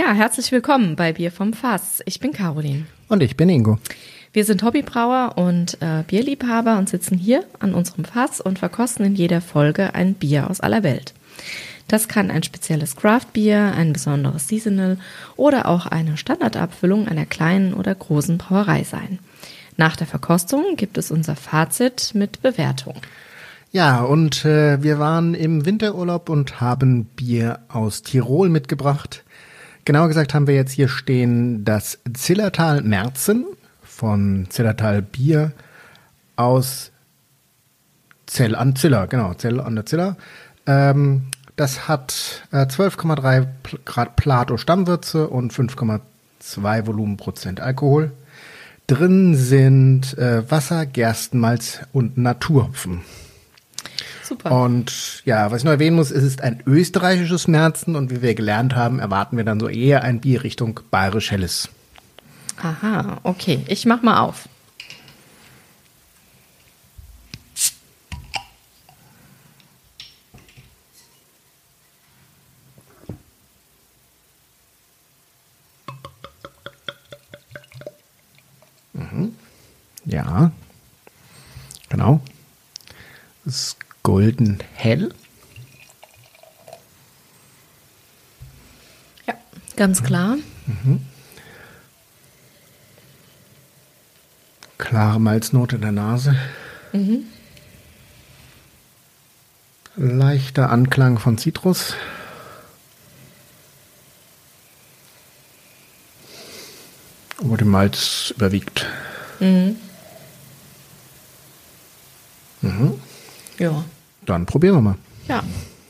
Ja, herzlich willkommen bei Bier vom Fass. Ich bin Caroline. Und ich bin Ingo. Wir sind Hobbybrauer und Bierliebhaber und sitzen hier an unserem Fass und verkosten in jeder Folge ein Bier aus aller Welt. Das kann ein spezielles Craft-Bier, ein besonderes Seasonal oder auch eine Standardabfüllung einer kleinen oder großen Brauerei sein. Nach der Verkostung gibt es unser Fazit mit Bewertung. Ja, und wir waren im Winterurlaub und haben Bier aus Tirol mitgebracht. Genauer gesagt haben wir jetzt hier stehen das Zillertal Märzen von Zillertal Bier aus Zell an Ziller, genau, Zell an der Ziller. Das hat 12,3 Grad Plato Stammwürze und 5,2 Volumenprozent Alkohol. Drin sind Wasser, Gerstenmalz und Naturhopfen. Super. Und ja, was ich noch erwähnen muss, es ist ein österreichisches Märzen und wie wir gelernt haben, erwarten wir dann so eher ein Bier Richtung Bayerisch Helles. Aha, okay. Ich mach mal auf. Ja, genau. Das ist golden hell. Ja, ganz klar. Klare Malznote in der Nase. Leichter Anklang von Zitrus. Wo der Malz überwiegt. Ja. Dann probieren wir mal. Ja.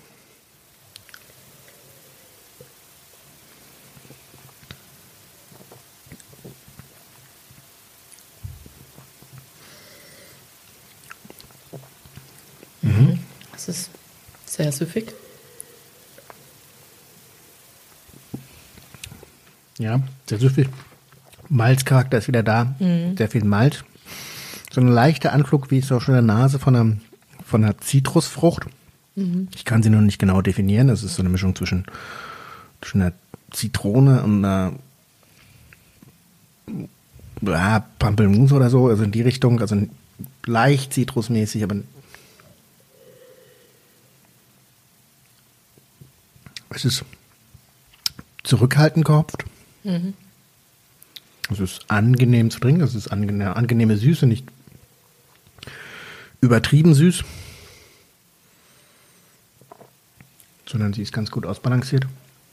Das ist sehr süffig. Ja, sehr süffig. Malzcharakter ist wieder da. Sehr viel Malz. So ein leichter Anflug, wie ich es auch schon in der Nase von einer Zitrusfrucht. Ich kann sie noch nicht genau definieren. Das ist so eine Mischung zwischen einer Zitrone und einer Pampelmuse oder so. Also in die Richtung. Also leicht zitrusmäßig, aber es ist zurückhaltend gehopft. Es ist angenehm zu trinken. Es ist angenehme Süße, nicht übertrieben süß, sondern sie ist ganz gut ausbalanciert.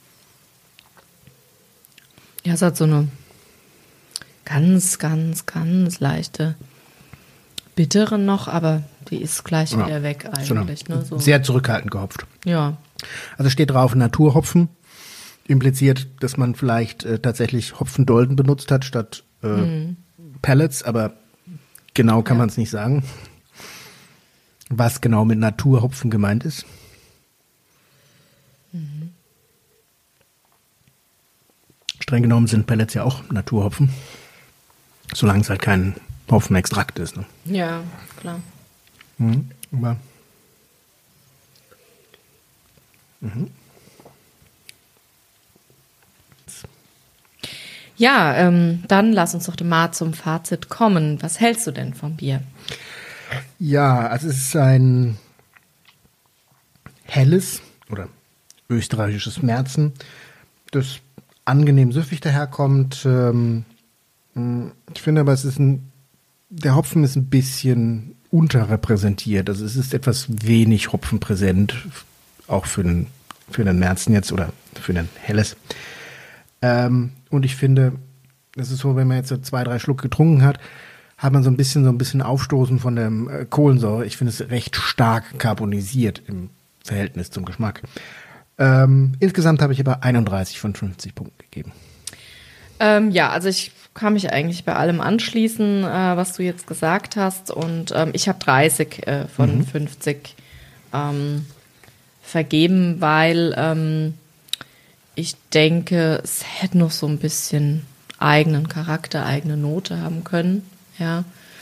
Ja, es hat so eine ganz, ganz, ganz leichte bittere noch, aber die ist gleich wieder weg eigentlich. So. Sehr zurückhaltend gehopft. Ja. Also steht drauf Naturhopfen. Impliziert, dass man vielleicht tatsächlich Hopfendolden benutzt hat statt Pellets, aber genau kann man es nicht sagen. Was genau mit Naturhopfen gemeint ist. Streng genommen sind Pellets ja auch Naturhopfen, solange es halt kein Hopfenextrakt ist. Ne? Ja, klar. Aber Ja, dann lass uns doch mal zum Fazit kommen. Was hältst du denn vom Bier? Ja, also es ist ein helles oder österreichisches Märzen, das angenehm süffig daherkommt. Ich finde aber, der Hopfen ist ein bisschen unterrepräsentiert. Also es ist etwas wenig hopfenpräsent, auch für den Märzen jetzt oder für ein helles. Und ich finde, das ist so, wenn man jetzt so 2-3 Schluck getrunken hat, hat man so ein bisschen Aufstoßen von der Kohlensäure. Ich finde es recht stark carbonisiert im Verhältnis zum Geschmack. Insgesamt habe ich aber 31 von 50 Punkten gegeben. Ja, also ich kann mich eigentlich bei allem anschließen, was du jetzt gesagt hast. Und ich habe 30 von 50 vergeben, weil ich denke, es hätte noch so ein bisschen eigenen Charakter, eigene Note haben können. Ja,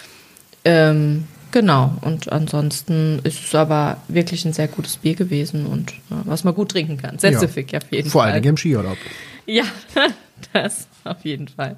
genau. Und ansonsten ist es aber wirklich ein sehr gutes Bier gewesen und was man gut trinken kann. Sehr süffig auf jeden Fall. Vor allem im Skiurlaub. Ja, das auf jeden Fall.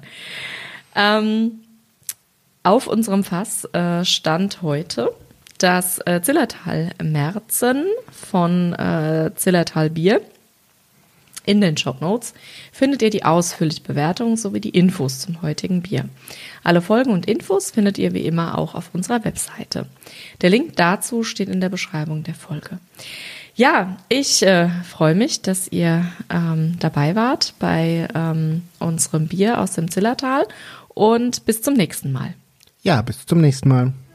Auf unserem Fass stand heute das Zillertal Märzen von Zillertal Bier. In den Shownotes findet ihr die ausführliche Bewertung sowie die Infos zum heutigen Bier. Alle Folgen und Infos findet ihr wie immer auch auf unserer Webseite. Der Link dazu steht in der Beschreibung der Folge. Ja, ich freue mich, dass ihr dabei wart bei unserem Bier aus dem Zillertal und bis zum nächsten Mal. Ja, bis zum nächsten Mal.